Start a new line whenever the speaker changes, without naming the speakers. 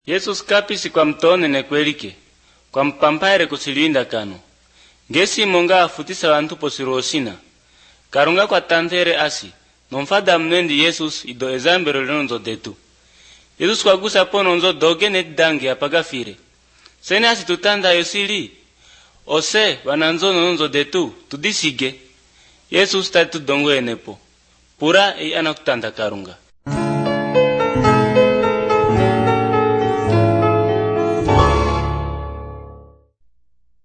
Yesus kapisi kwa mtone ne kwelike kwa mpampaire kusilinda kano ngesi monga afutisa wantu posirosina karunga kwa tantere asi nomfada mnendi Yesus ido ezambero lenonzo detu Yesus kwa gusa pono nzo doge ne dangi apagafire sene asi tutanda yosili ose wananzo nonzo detu tudisige Yesus tatu dongo enepo pura anakutanda karunga